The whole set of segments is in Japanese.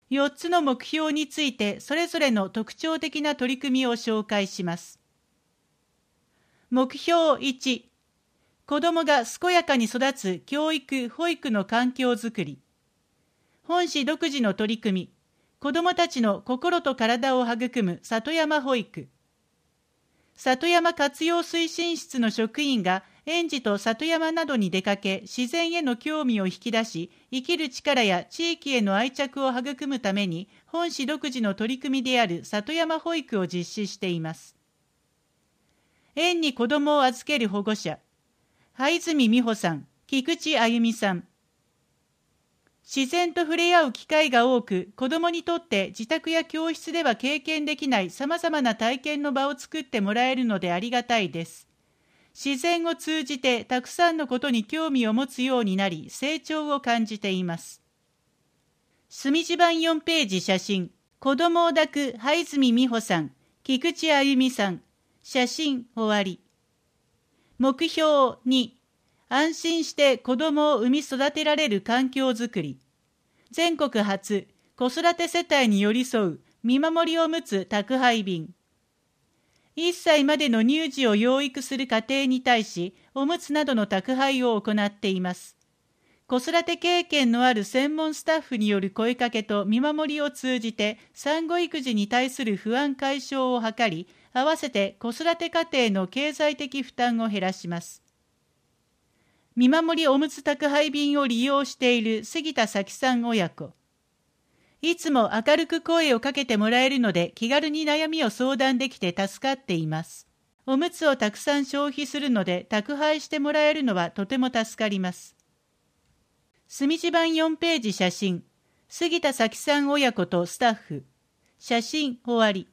4つの目標についてそれぞれの特徴的な取り組みを紹介します。目標1、子どもが健やかに育つ教育・保育の環境づくり。本市独自の取り組み、子どもたちの心と体を育む里山保育。里山活用推進室の職員が園児と里山などに出かけ、自然への興味を引き出し、生きる力や地域への愛着を育むために、本市独自の取り組みである里山保育を実施しています。園に子どもを預ける保護者、灰住美穂さん、菊池あゆみさん。自然と触れ合う機会が多く、子どもにとって自宅や教室では経験できないさまざまな体験の場を作ってもらえるのでありがたいです。自然を通じてたくさんのことに興味を持つようになり、成長を感じています。墨字版4ページ写真、子どもを抱く灰住美穂さん、菊池あゆみさん。写真終わり。目標2、安心して子どもを産み育てられる環境づくり。全国初、子育て世帯に寄り添う見守りおむつ宅配便。1歳までの乳児を養育する家庭に対し、おむつなどの宅配を行っています。子育て経験のある専門スタッフによる声かけと見守りを通じて、産後育児に対する不安解消を図り、合わせて子育て家庭の経済的負担を減らします。見守りおむつ宅配便を利用している杉田咲さん親子。いつも明るく声をかけてもらえるので気軽に悩みを相談できて助かっています。おむつをたくさん消費するので宅配してもらえるのはとても助かります。墨字版4ページ写真、杉田咲さん親子とスタッフ。写真終わり。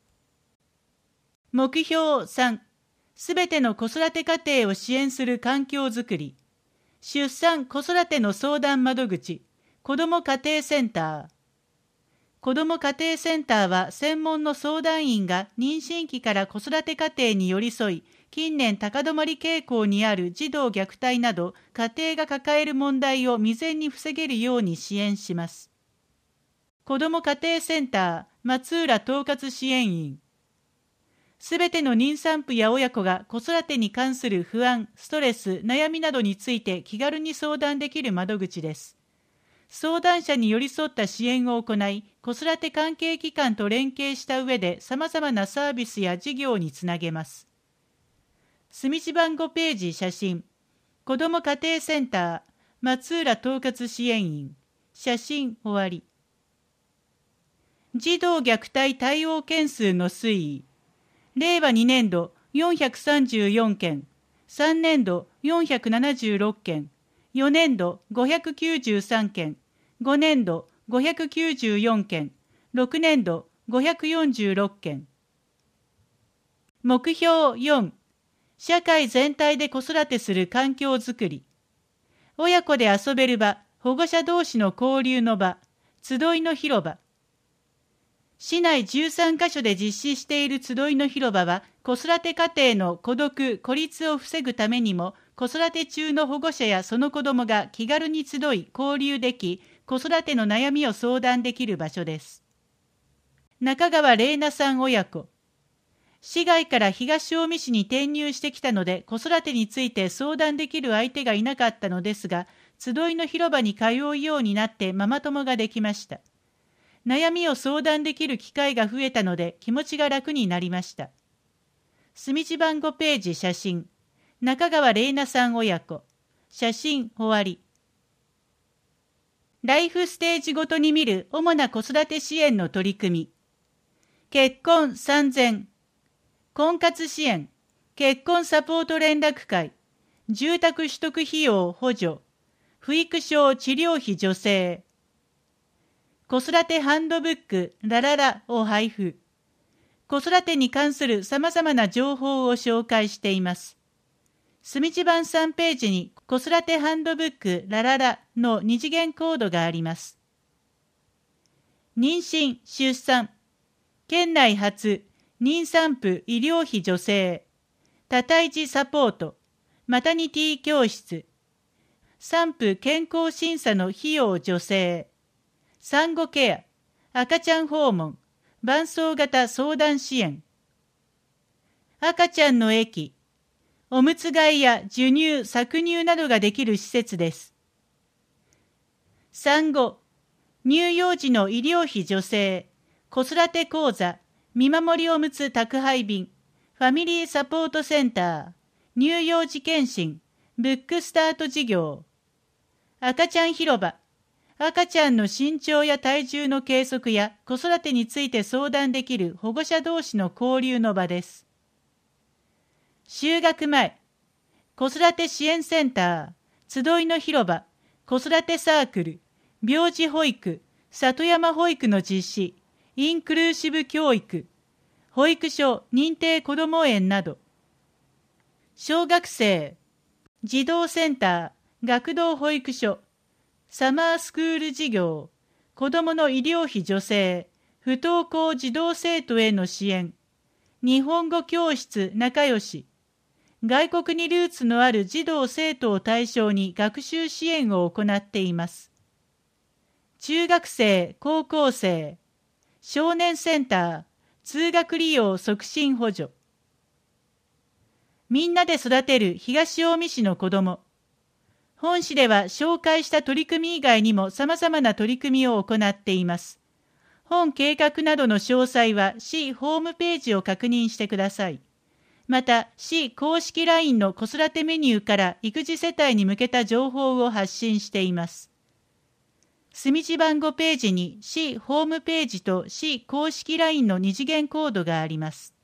目標3、すべての子育て家庭を支援する環境づくり。出産・子育ての相談窓口、子ども家庭センター。子ども家庭センターは専門の相談員が妊娠期から子育て家庭に寄り添い、近年高止まり傾向にある児童虐待など家庭が抱える問題を未然に防げるように支援します。子ども家庭センター松浦統括支援員。すべての妊産婦や親子が子育てに関する不安、ストレス、悩みなどについて気軽に相談できる窓口です。相談者に寄り添った支援を行い、子育て関係機関と連携した上で様々なサービスや事業につなげます。墨字版5ページ写真、子ども家庭センター、松浦統括支援員、写真終わり。児童虐待対応件数の推移。令和2年度434件、3年度476件、4年度593件、5年度594件、6年度546件。目標4、社会全体で子育てする環境づくり。親子で遊べる場、保護者同士の交流の場、集いの広場。市内13カ所で実施している集いの広場は、子育て家庭の孤独・孤立を防ぐためにも、子育て中の保護者やその子どもが気軽に集い交流でき、子育ての悩みを相談できる場所です。中川玲奈さん親子。市外から東近江市に転入してきたので、子育てについて相談できる相手がいなかったのですが、集いの広場に通うようになってママ友ができました。悩みを相談できる機会が増えたので気持ちが楽になりました。墨字版5ページ写真、中川玲奈さん親子。写真終わり。ライフステージごとに見る主な子育て支援の取り組み。結婚3000、婚活支援、結婚サポート連絡会、住宅取得費用補助、不育症治療費助成。子育てハンドブックラララを配布。子育てに関する様々な情報を紹介しています。墨字版3ページに子育てハンドブックラララの2次元コードがあります。妊娠・出産、県内初、妊産婦医療費助成、多胎児サポート、マタニティ教室、産婦健康審査の費用助成、産後ケア、 赤ちゃん訪問、伴走型相談支援。赤ちゃんの駅、おむつ替えや授乳、搾乳などができる施設です。産後、乳幼児の医療費助成、子育て講座、見守りおむつ宅配便、ファミリーサポートセンター、乳幼児検診、ブックスタート事業。赤ちゃん広場、赤ちゃんの身長や体重の計測や子育てについて相談できる保護者同士の交流の場です。就学前、子育て支援センター、集いの広場、子育てサークル、病児保育、里山保育の実施、インクルーシブ教育、保育所認定こども園など。小学生、児童センター、学童保育所、サマースクール事業、子どもの医療費助成、不登校児童生徒への支援、日本語教室仲良し、外国にルーツのある児童生徒を対象に学習支援を行っています。中学生、高校生、少年センター、通学利用促進補助。みんなで育てる東近江市の子ども。本市では紹介した取り組み以外にも様々な取り組みを行っています。本計画などの詳細は市ホームページを確認してください。また、市公式 LINE の子育てメニューから育児世帯に向けた情報を発信しています。住地番号ページに市ホームページと市公式 LINE の二次元コードがあります。